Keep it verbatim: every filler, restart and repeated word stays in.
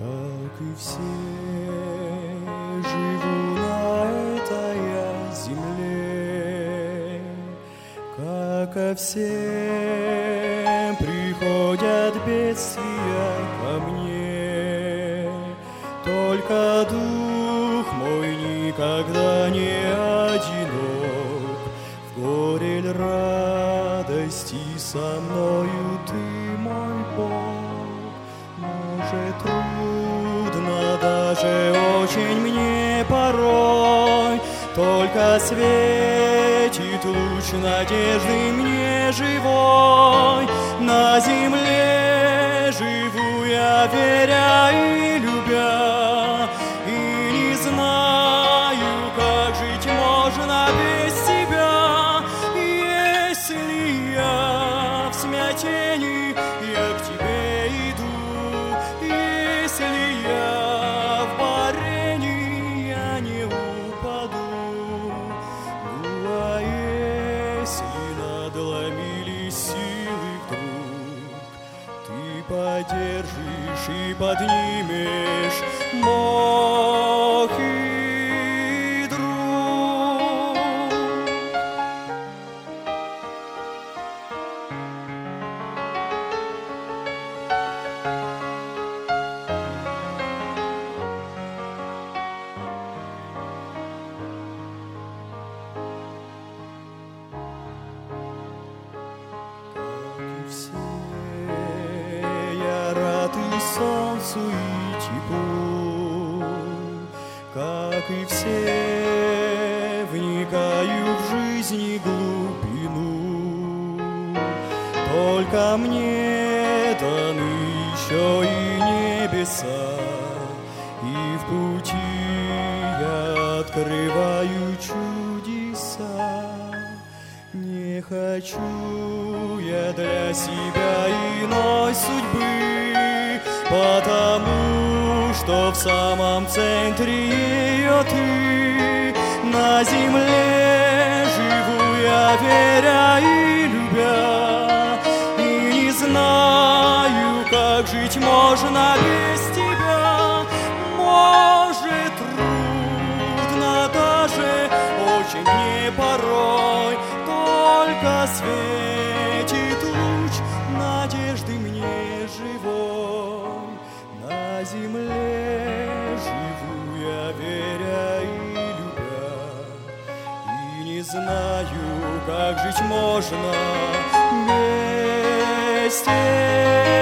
Как и все, живу на этой я земле, как ко всем приходят бедствия ко мне, только дух мой никогда не одинок, в горе ль радости со мною ты, мой Бог. Может, трудно даже очень мне порой, только светит луч надежды мне живой. На земле живу я, веря и любя, и не знаю, как жить можно без тебя. Если я в смятении, я к тебе иду. Если я в борении, я не упаду. Ну а если надломились силы вдруг, ты поддержишь и поднимешь мох и друг. Все я рад и солнцу, и теплу, как и все вникаю в жизни глубину. Только мне даны еще и небеса, и в пути я открываю чудеса. Не хочу я для себя иной судьбы, потому что в самом центре ее ты. На земле живу я, веря и любя, и не знаю, как жить можно без тебя. Может, трудно даже очень мне порой, только светит луч надежды мне живой. На земле живу я, веря и любя, и не знаю, как жить можно без тебя.